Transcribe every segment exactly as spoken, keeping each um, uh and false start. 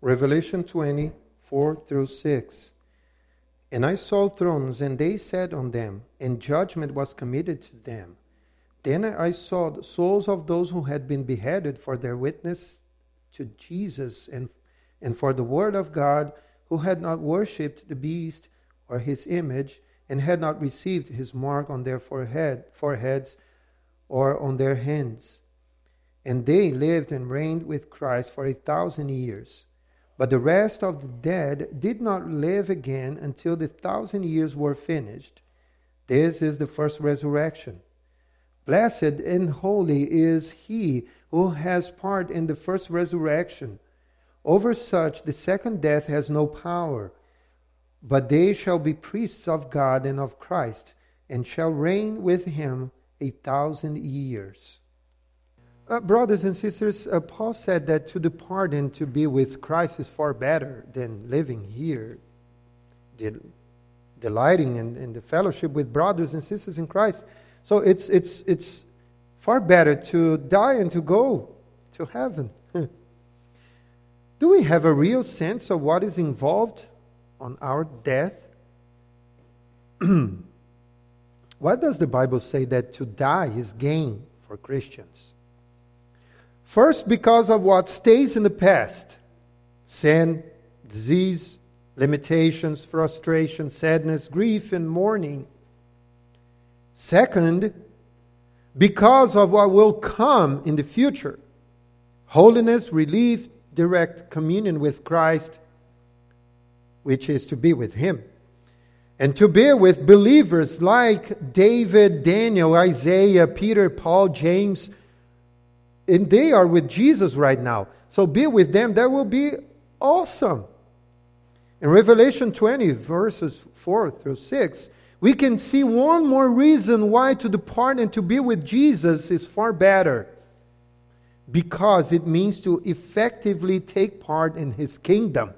Revelation twenty, four through six. And I saw thrones, and they sat on them, and judgment was committed to them. Then I saw the souls of those who had been beheaded for their witness to Jesus and, and for the word of God, who had not worshipped the beast or his image, and had not received his mark on their forehead, foreheads or on their hands. And they lived and reigned with Christ for a thousand years. But the rest of the dead did not live again until the thousand years were finished. This is the first resurrection. Blessed and holy is he who has part in the first resurrection. Over such the second death has no power, but they shall be priests of God and of Christ, and shall reign with him a thousand years. Uh, brothers and sisters, uh, Paul said that to depart and to be with Christ is far better than living here, del- delighting in, in the fellowship with brothers and sisters in Christ. So it's it's it's far better to die and to go to heaven. Do we have a real sense of what is involved on our death? Why does the Bible say that to die is gain for Christians? First, because of what stays in the past. Sin, disease, limitations, frustration, sadness, grief, and mourning. Second, because of what will come in the future. Holiness, relief, direct communion with Christ, which is to be with Him. And to be with believers like David, Daniel, Isaiah, Peter, Paul, James, and they are with Jesus right now. So be with them. That will be awesome. In Revelation twenty, verses four through six, we can see one more reason why to depart and to be with Jesus is far better. Because it means to effectively take part in His kingdom.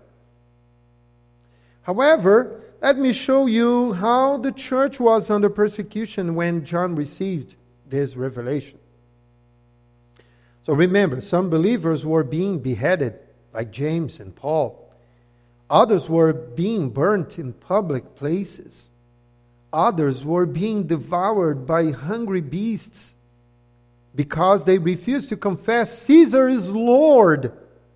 However, let me show you how the church was under persecution when John received this revelation. So remember, some believers were being beheaded, like James and Paul. Others were being burnt in public places. Others were being devoured by hungry beasts because they refused to confess Caesar is Lord.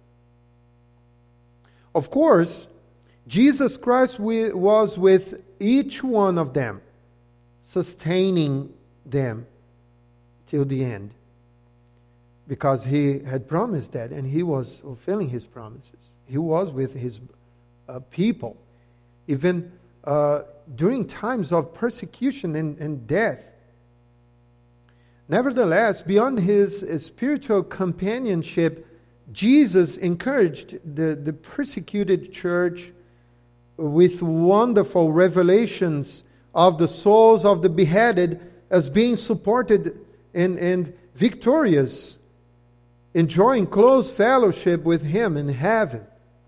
Of course, Jesus Christ was with each one of them, sustaining them till the end. Because He had promised that, and He was fulfilling His promises. He was with His uh, people, even uh, during times of persecution and, and death. Nevertheless, beyond His uh, spiritual companionship, Jesus encouraged the, the persecuted church with wonderful revelations of the souls of the beheaded as being supported and, and victorious, enjoying close fellowship with Him in heaven.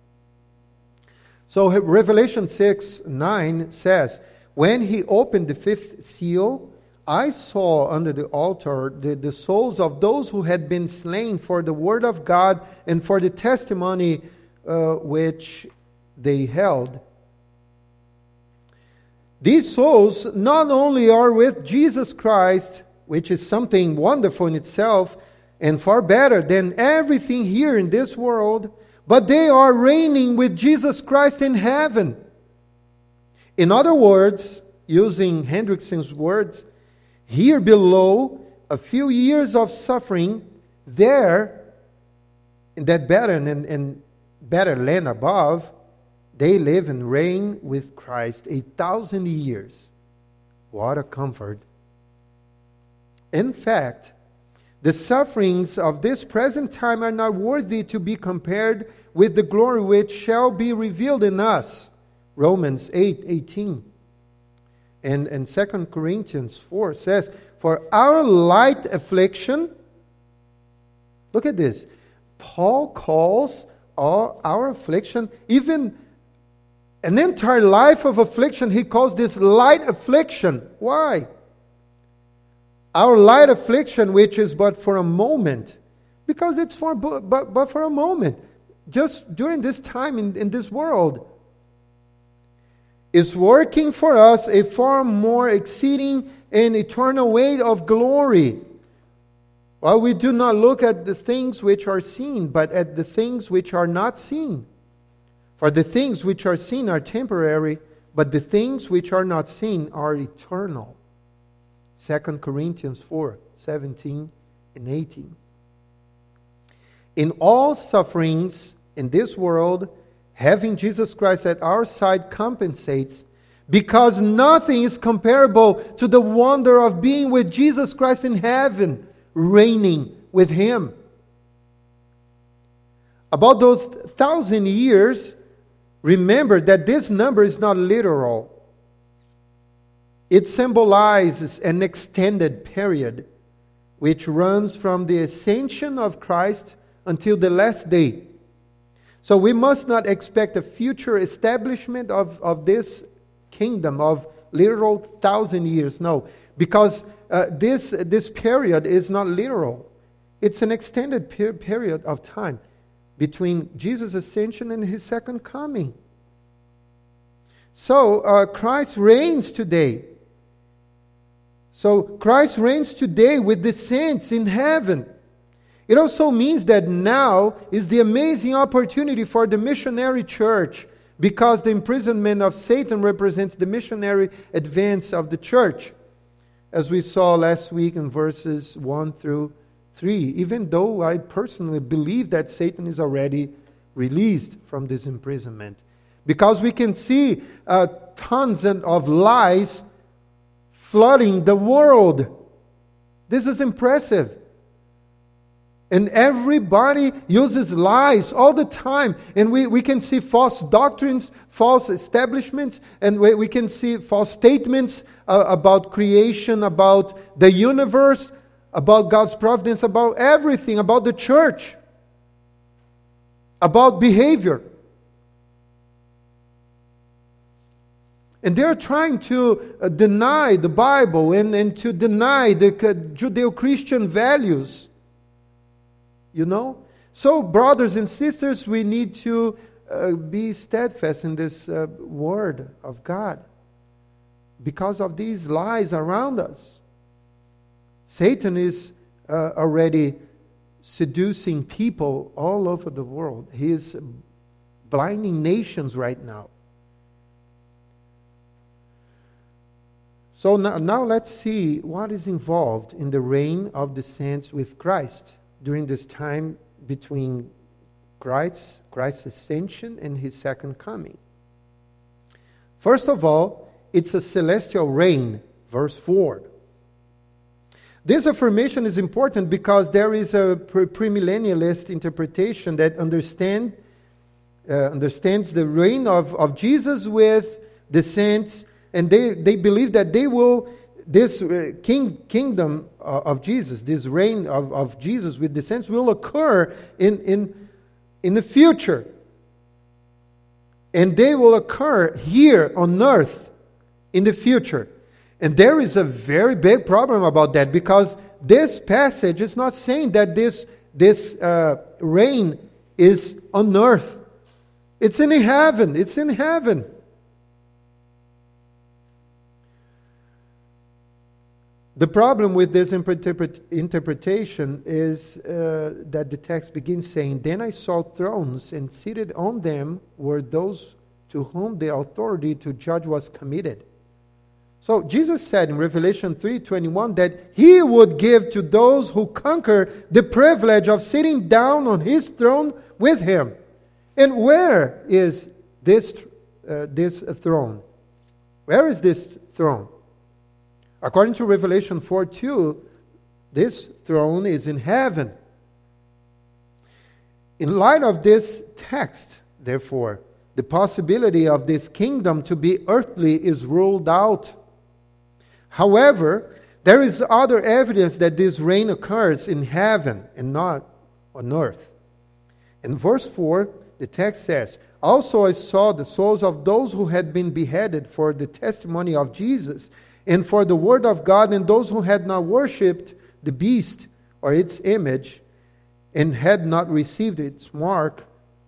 So Revelation six nine says, when He opened the fifth seal, I saw under the altar the, the souls of those who had been slain for the word of God and for the testimony uh, which they held. These souls not only are with Jesus Christ, which is something wonderful in itself, and far better than everything here in this world, but they are reigning with Jesus Christ in heaven. In other words, using Hendrickson's words, here below, a few years of suffering, there, in that better and, and better land above, they live and reign with Christ a thousand years. What a comfort. In fact, the sufferings of this present time are not worthy to be compared with the glory which shall be revealed in us. Romans eight eighteen. And, and Second Corinthians four says, for our light affliction, look at this. Paul calls our, our affliction, even an entire life of affliction, he calls this light affliction. Why? Our light affliction, which is but for a moment, because it's for but, but for a moment. just during this time in, in this world, is working for us a far more exceeding and eternal weight of glory. While we do not look at the things which are seen, but at the things which are not seen. For the things which are seen are temporary, but the things which are not seen are eternal. Second Corinthians four, seventeen and eighteen. In all sufferings in this world, having Jesus Christ at our side compensates, because nothing is comparable to the wonder of being with Jesus Christ in heaven, reigning with Him. About those thousand years, remember that this number is not literal. It symbolizes an extended period which runs from the ascension of Christ until the last day. So we must not expect a future establishment of, of this kingdom of literal thousand years. No, because uh, this, this period is not literal. It's an extended per- period of time between Jesus' ascension and His second coming. So uh, Christ reigns today. So Christ reigns today with the saints in heaven. It also means that now is the amazing opportunity for the missionary church, because the imprisonment of Satan represents the missionary advance of the church, as we saw last week in verses one through three, even though I personally believe that Satan is already released from this imprisonment. Because we can see uh, tons of lies flooding the world. This is impressive. And everybody uses lies all the time. And we, we can see false doctrines, false establishments, and we, we can see false statements uh, about creation, about the universe, about God's providence, about everything, about the church, about behavior. And they're trying to uh, deny the Bible and, and to deny the uh, Judeo-Christian values. You know? So, brothers and sisters, we need to uh, be steadfast in this uh, word of God, because of these lies around us. Satan is uh, already seducing people all over the world. He is blinding nations right now. So now, now let's see what is involved in the reign of the saints with Christ during this time between Christ, Christ's ascension and His second coming. First of all, it's a celestial reign, verse four. This affirmation is important because there is a premillennialist interpretation that understand, uh, understands the reign of, of Jesus with the saints, and they, they believe that they will, this uh, king, kingdom uh, of Jesus, this reign of, of Jesus with the saints will occur in, in, in the future. And they will occur here on earth in the future. And there is a very big problem about that, because this passage is not saying that this, this uh, reign is on earth. It's in heaven. It's in heaven. The problem with this interpretation is uh, that the text begins saying, "Then I saw thrones, and seated on them were those to whom the authority to judge was committed." So Jesus said in Revelation three twenty-one that He would give to those who conquer the privilege of sitting down on His throne with Him. And where is this, uh, this throne? Where is this throne? According to Revelation four two, this throne is in heaven. In light of this text, therefore, the possibility of this kingdom to be earthly is ruled out. However, there is other evidence that this reign occurs in heaven and not on earth. In verse four, the text says, "Also I saw the souls of those who had been beheaded for the testimony of Jesus and for the word of God, and those who had not worshipped the beast or its image, and had not received its mark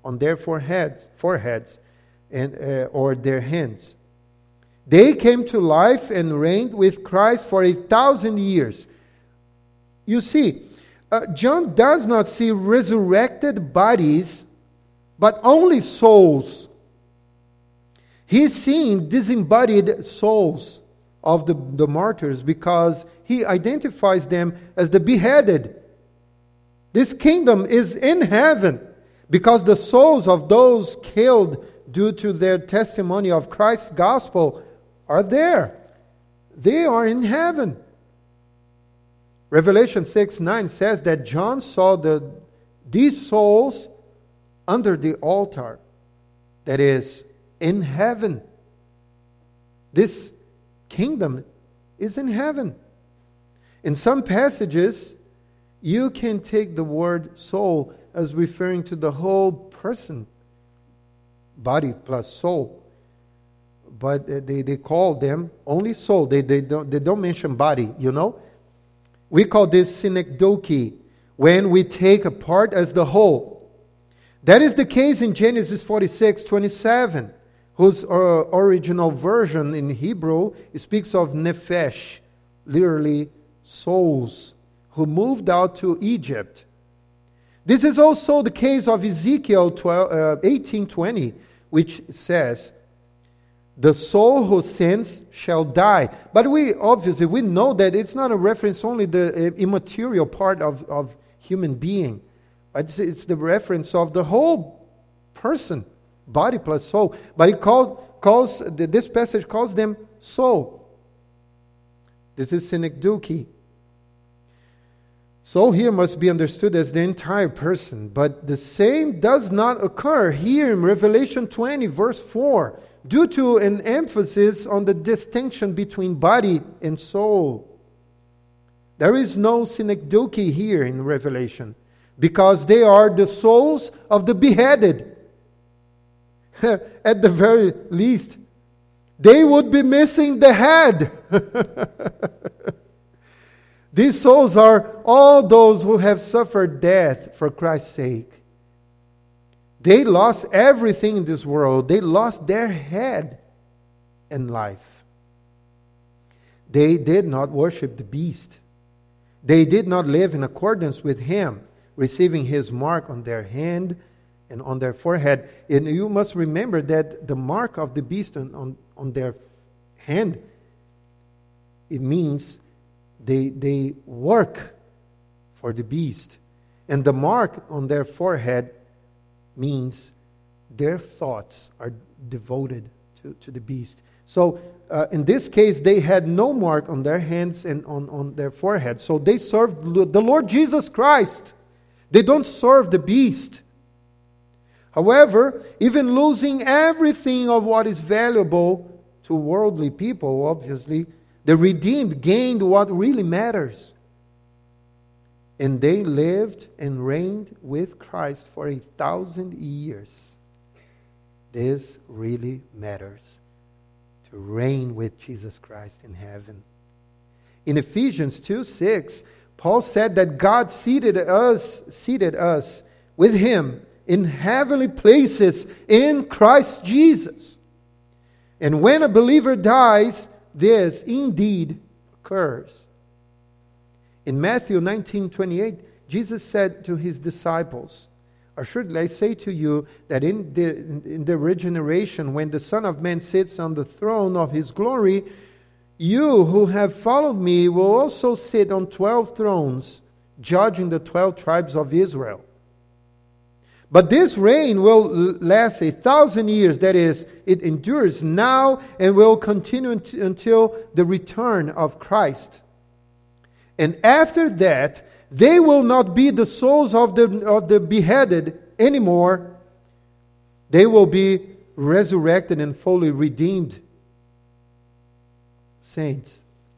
on their foreheads, foreheads and, uh, or their hands. They came to life and reigned with Christ for a thousand years. You see, uh, John does not see resurrected bodies, but only souls. He's seeing disembodied souls of the, the martyrs because he identifies them as the beheaded. This kingdom is in heaven because the souls of those killed due to their testimony of Christ's gospel are there. They are in heaven. Revelation six nine says that John saw the, these souls under the altar, that is, in heaven. This kingdom is in heaven. In some passages, you can take the word soul as referring to the whole person, body plus soul. But they, they call them only soul. They, they, don't, they don't mention body, you know. We call this synecdoche, when we take a part as the whole. That is the case in Genesis forty-six twenty-seven, whose uh, original version in Hebrew speaks of nephesh, literally souls, who moved out to Egypt. This is also the case of Ezekiel eighteen twenty, which says, the soul who sins shall die. But we, obviously, we know that it's not a reference only the immaterial part of, of human being. But it's, it's the reference of the whole person, body plus soul. But it called, calls, this passage calls them soul. This is synecdoche. Soul here must be understood as the entire person. But the same does not occur here in Revelation twenty, verse four, due to an emphasis on the distinction between body and soul. There is no synecdoche here in Revelation, because they are the souls of the beheaded. At the very least, they would be missing the head. These souls are all those who have suffered death for Christ's sake. They lost everything in this world. They lost their head in life. They did not worship the beast. They did not live in accordance with him, receiving his mark on their hand and on their forehead. And you must remember that the mark of the beast on, on, on their hand, it means they, they work for the beast. And the mark on their forehead means their thoughts are devoted to, to the beast. So uh, in this case, they had no mark on their hands and on, on their forehead. So they served the Lord Jesus Christ. They don't serve the beast. However, even losing everything of what is valuable to worldly people, obviously, the redeemed gained what really matters. And they lived and reigned with Christ for a thousand years. This really matters, to reign with Jesus Christ in heaven. In Ephesians two six, Paul said that God seated us, seated us with him in heavenly places in Christ Jesus. And when a believer dies, this indeed occurs. In Matthew nineteen twenty-eight, Jesus said to his disciples, assuredly I say to you that in the, in the regeneration, when the Son of Man sits on the throne of his glory, you who have followed me will also sit on twelve thrones, judging the twelve tribes of Israel. But this reign will last a thousand years. That is, it endures now and will continue until the return of Christ. And after that, they will not be the souls of the, of the beheaded anymore. They will be resurrected and fully redeemed saints.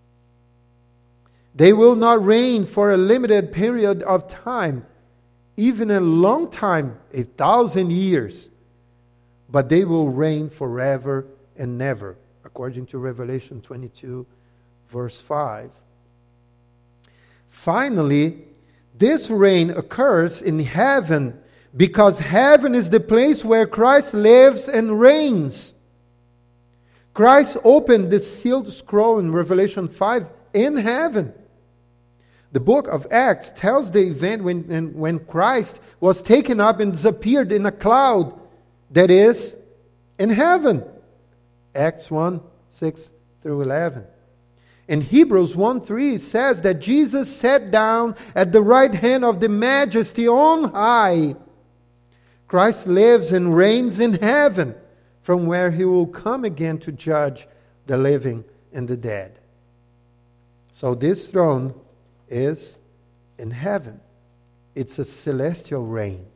They will not reign for a limited period of time, even a long time, a thousand years, but they will reign forever and never, according to Revelation twenty-two, verse five. Finally, this reign occurs in heaven because heaven is the place where Christ lives and reigns. Christ opened the sealed scroll in Revelation five in heaven. The book of Acts tells the event when, when Christ was taken up and disappeared in a cloud that is in heaven. Acts one, six through eleven. In Hebrews one three says that Jesus sat down at the right hand of the Majesty on high. Christ lives and reigns in heaven, from where he will come again to judge the living and the dead. So this throne is in heaven. It's a celestial reign.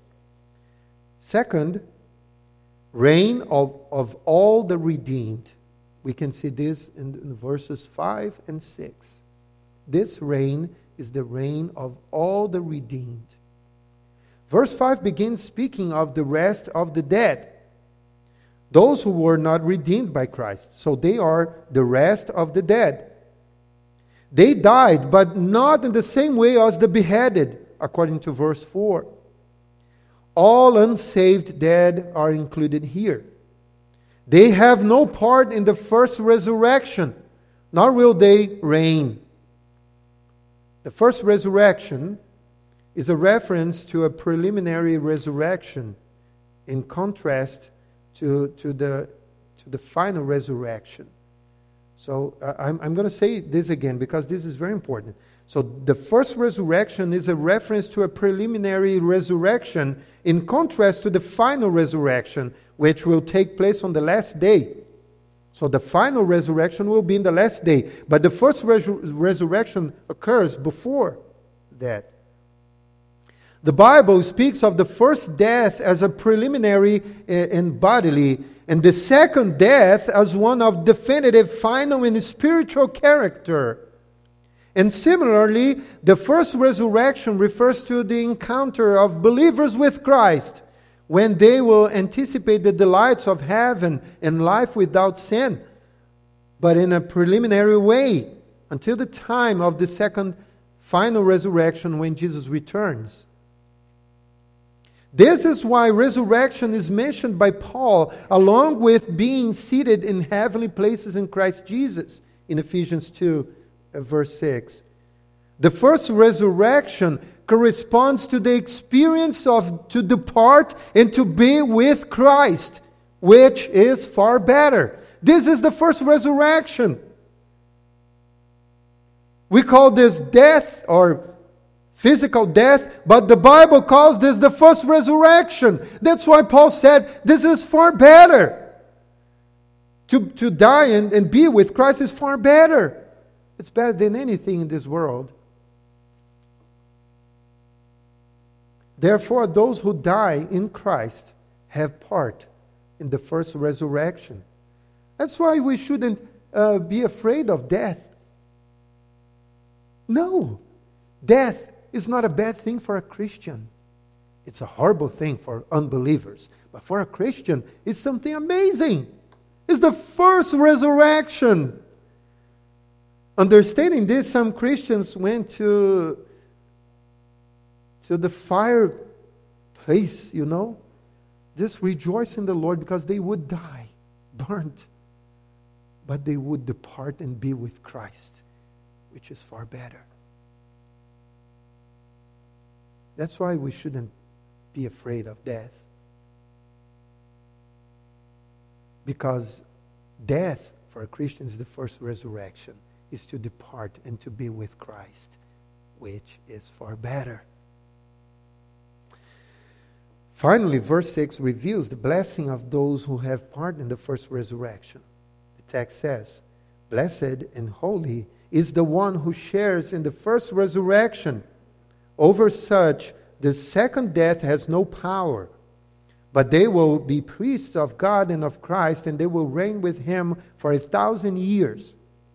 Second, reign of, of all the redeemed. We can see this in, in verses five and six. This reign is the reign of all the redeemed. Verse five begins speaking of the rest of the dead. Those who were not redeemed by Christ. So they are the rest of the dead. They died, but not in the same way as the beheaded, according to verse four. All unsaved dead are included here. They have no part in the first resurrection, nor will they reign. The first resurrection is a reference to a preliminary resurrection in contrast to, to, the, to the final resurrection. So uh, I'm, I'm going to say this again because this is very important. So the first resurrection is a reference to a preliminary resurrection in contrast to the final resurrection, which will take place on the last day. So the final resurrection will be in the last day. But the first resur- resurrection occurs before that. The Bible speaks of the first death as a preliminary and bodily, and the second death as one of definitive, final, and spiritual character. And similarly, the first resurrection refers to the encounter of believers with Christ, when they will anticipate the delights of heaven and life without sin, but in a preliminary way, until the time of the second final resurrection when Jesus returns. This is why resurrection is mentioned by Paul, along with being seated in heavenly places in Christ Jesus, in Ephesians two, verse six. The first resurrection corresponds to the experience of to depart and to be with Christ, which is far better. This is the first resurrection. We call this death or physical death, but the Bible calls this the first resurrection. That's why Paul said this is far better. To, to die and, and be with Christ is far better. It's better than anything in this world. Therefore, those who die in Christ have part in the first resurrection. That's why we shouldn't uh, be afraid of death. No, death is not a bad thing for a Christian. It's a horrible thing for unbelievers. But for a Christian, it's something amazing. It's the first resurrection. Understanding this, some Christians went to, to the fireplace, you know, just rejoice in the Lord because they would die, burnt. But they would depart and be with Christ, which is far better. That's why we shouldn't be afraid of death. Because death for a Christian is the first resurrection, is to depart and to be with Christ, which is far better. Finally, verse six reveals the blessing of those who have part in the first resurrection. The text says, "Blessed and holy is the one who shares in the first resurrection. Over such, the second death has no power, but they will be priests of God and of Christ, and they will reign with him for a thousand years."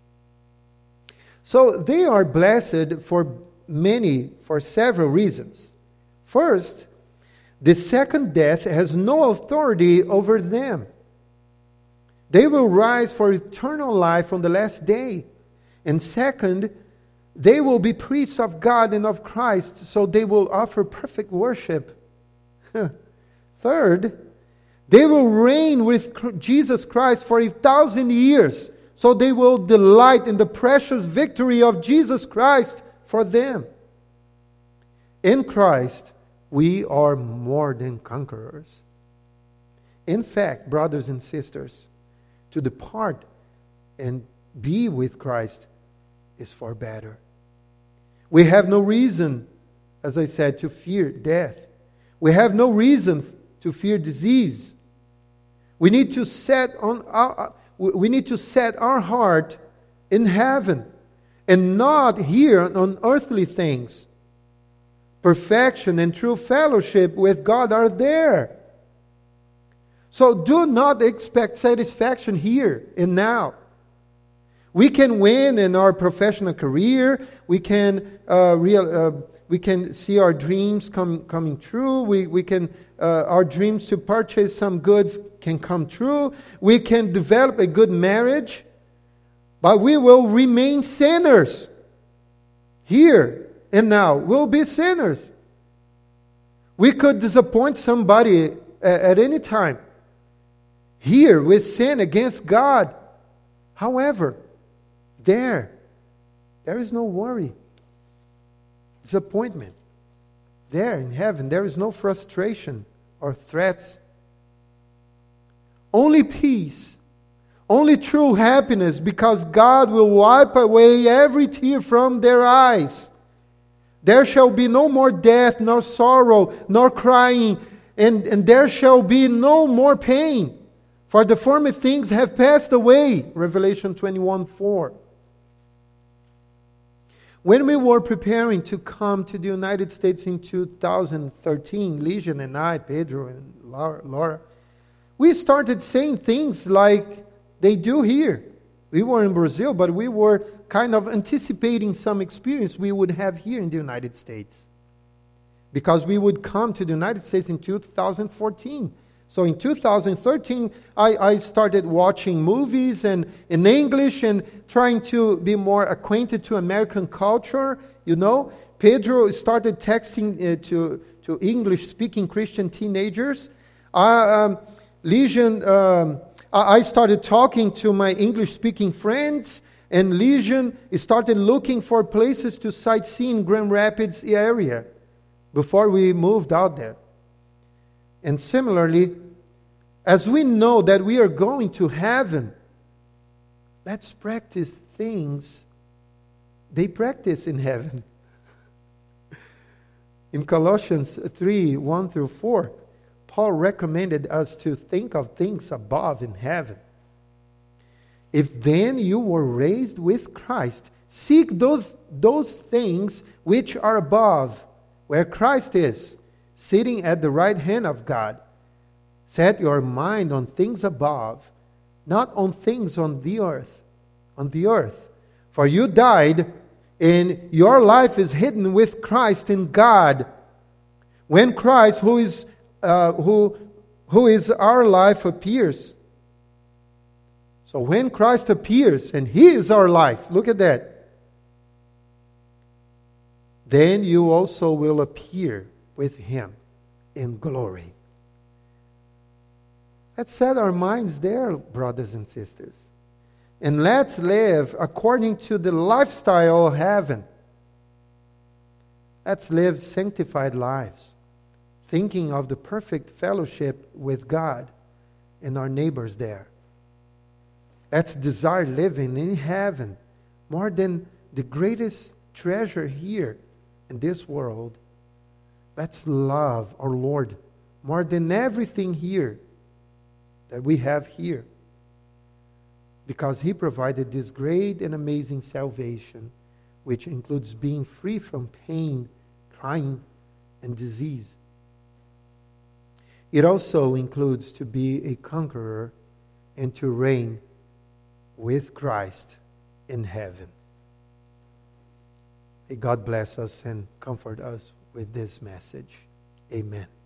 So they are blessed for many, for several reasons. First, the second death has no authority over them. They will rise for eternal life on the last day. And second, they will be priests of God and of Christ, so they will offer perfect worship. Third, they will reign with Jesus Christ for a thousand years. So they will delight in the precious victory of Jesus Christ for them. In Christ, we are more than conquerors. In fact, brothers and sisters, to depart and be with Christ is far better. We have no reason, as I said, to fear death. We have no reason to fear disease. We need to set on our, we need to set our heart in heaven and not here on earthly things. Perfection and true fellowship with God are there. So do not expect satisfaction here and now. We can win in our professional career. We can uh, real, uh, we can see our dreams come, coming true. We, we can uh, our dreams to purchase some goods can come true. We can develop a good marriage, but we will remain sinners here and now. We'll be sinners. We could disappoint somebody at, at any time. Here we sin against God. However, there, there is no worry, disappointment. There in heaven, there is no frustration or threats. Only peace, only true happiness, because God will wipe away every tear from their eyes. There shall be no more death, nor sorrow, nor crying, and, and there shall be no more pain, for the former things have passed away. Revelation twenty-one four. When we were preparing to come to the United States in two thousand thirteen, Legion and I, Pedro and Laura, we started saying things like they do here. We were in Brazil, but we were kind of anticipating some experience we would have here in the United States. Because we would come to the United States in two thousand fourteen. So in two thousand thirteen, I, I started watching movies and in English and trying to be more acquainted to American culture. You know, Pedro started texting uh, to, to English-speaking Christian teenagers. I, um, Legion, um, I started talking to my English-speaking friends, and Legion started looking for places to sightsee in Grand Rapids area before we moved out there. And similarly, as we know that we are going to heaven, let's practice things they practice in heaven. In Colossians three, one through four, Paul recommended us to think of things above in heaven. If then you were raised with Christ, seek those, those things which are above, where Christ is, sitting at the right hand of God. Set your mind on things above, not on things on the earth. On the earth. For you died, and your life is hidden with Christ in God. When Christ, who is uh, who who is our life, appears. So when Christ appears, and He is our life, look at that. Then you also will appear with Him in glory. Let's set our minds there, brothers and sisters. And let's live according to the lifestyle of heaven. Let's live sanctified lives, thinking of the perfect fellowship with God and our neighbors there. Let's desire living in heaven more than the greatest treasure here in this world. Let's love our Lord more than everything here that we have here, because He provided this great and amazing salvation, which includes being free from pain, crying, and disease. It also includes to be a conqueror and to reign with Christ in heaven. May God bless us and comfort us with this message. Amen.